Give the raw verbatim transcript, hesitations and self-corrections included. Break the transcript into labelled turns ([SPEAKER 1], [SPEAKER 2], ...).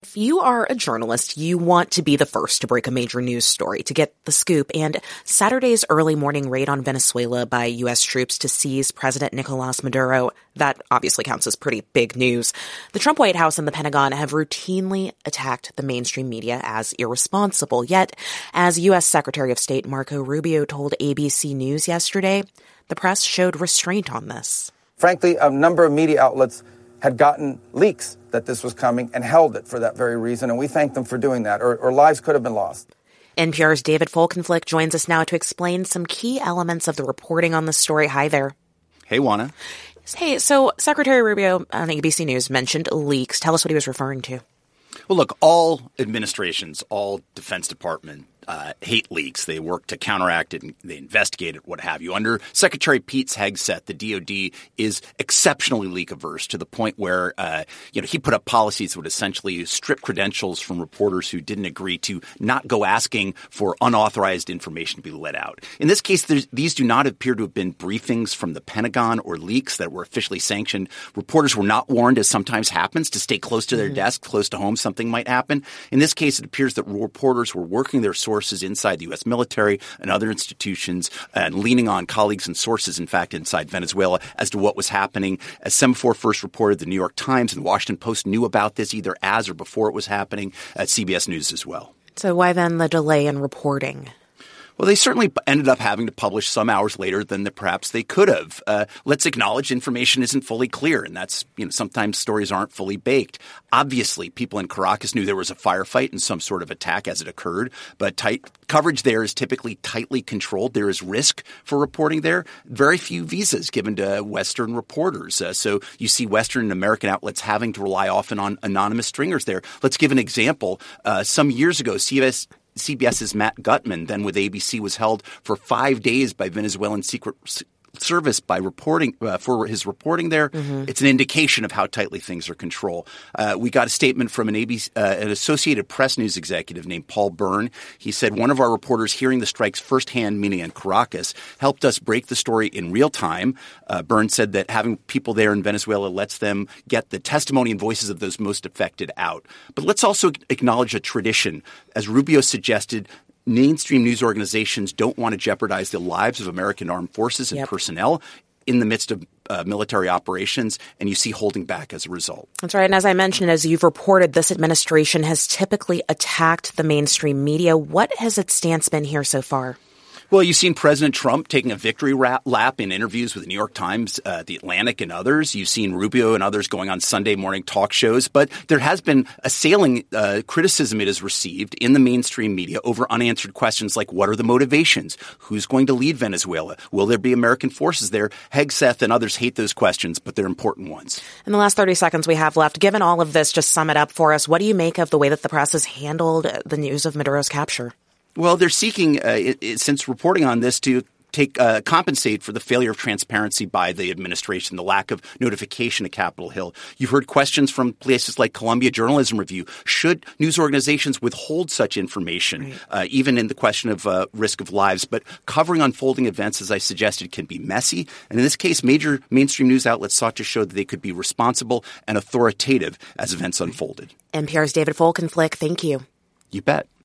[SPEAKER 1] If you are a journalist, you want to be the first to break a major news story, to get the scoop. And Saturday's early morning raid on Venezuela by U S troops to seize President Nicolas Maduro, that obviously counts as pretty big news. The Trump White House and the Pentagon have routinely attacked the mainstream media as irresponsible. Yet, as U S Secretary of State Marco Rubio told A B C News yesterday, the press showed restraint on this.
[SPEAKER 2] Frankly, a number of media outlets had gotten leaks that this was coming and held it for that very reason, and we thank them for doing that, or, or lives could have been lost.
[SPEAKER 1] N P R's David Folkenflik joins us now to explain some key elements of the reporting on the story. Hi there.
[SPEAKER 3] Hey, Juana.
[SPEAKER 1] Hey, so Secretary Rubio on A B C News mentioned leaks. Tell us what he was referring to.
[SPEAKER 3] Well, look, all administrations, all Defense Department uh, hate leaks. They work to counteract it and they investigate it, what have you. Under Secretary Pete Hegseth, the D O D is exceptionally leak averse to the point where, uh, you know, he put up policies that would essentially strip credentials from reporters who didn't agree to not go asking for unauthorized information to be let out. In this case, these do not appear to have been briefings from the Pentagon or leaks that were officially sanctioned. Reporters were not warned, as sometimes happens, to stay close to their mm-hmm. desk, close to home. Something might happen. In this case, it appears that reporters were working their sources inside the U S military and other institutions and leaning on colleagues and sources, in fact, inside Venezuela as to what was happening. As Semaphore first reported, the New York Times and Washington Post knew about this either as or before it was happening, at C B S News as well.
[SPEAKER 1] So why then the delay in reporting?
[SPEAKER 3] Well, they certainly ended up having to publish some hours later than the, perhaps they could have. Uh, let's acknowledge information isn't fully clear, and that's, you know, sometimes stories aren't fully baked. Obviously, people in Caracas knew there was a firefight and some sort of attack as it occurred, but tight coverage there is typically tightly controlled. There is risk for reporting there. Very few visas given to Western reporters. Uh, so you see Western and American outlets having to rely often on anonymous stringers there. Let's give an example. Uh, some years ago, C B S CBS's Matt Gutman, then with A B C, was held for five days by Venezuelan Secret Service by reporting uh, for his reporting there. Mm-hmm. It's an indication of how tightly things are controlled. Uh, we got a statement from an A B C, uh, an Associated Press news executive named Paul Byrne. He said one of our reporters hearing the strikes firsthand, meaning in Caracas, helped us break the story in real time. Uh, Byrne said that having people there in Venezuela lets them get the testimony and voices of those most affected out. But let's also acknowledge a tradition. As Rubio suggested, mainstream news organizations don't want to jeopardize the lives of American armed forces and yep. personnel in the midst of uh, military operations, and you see holding back as a result.
[SPEAKER 1] That's right. And as I mentioned, as you've reported, this administration has typically attacked the mainstream media. What has its stance been here so far?
[SPEAKER 3] Well, you've seen President Trump taking a victory lap in interviews with the New York Times, uh, The Atlantic, and others. You've seen Rubio and others going on Sunday morning talk shows. But there has been assailing uh, criticism it has received in the mainstream media over unanswered questions like, what are the motivations? Who's going to lead Venezuela? Will there be American forces there? Hegseth and others hate those questions, but they're important ones.
[SPEAKER 1] In the last thirty seconds we have left, given all of this, just sum it up for us. What do you make of the way that the press has handled the news of Maduro's capture?
[SPEAKER 3] Well, they're seeking, uh, it, it, since reporting on this, to take uh, compensate for the failure of transparency by the administration, the lack of notification of Capitol Hill. You've heard questions from places like Columbia Journalism Review. Should news organizations withhold such information, right. uh, even in the question of uh, risk of lives? But covering unfolding events, as I suggested, can be messy. And in this case, major mainstream news outlets sought to show that they could be responsible and authoritative as events unfolded.
[SPEAKER 1] N P R's David Folkenflik, thank you.
[SPEAKER 3] You bet.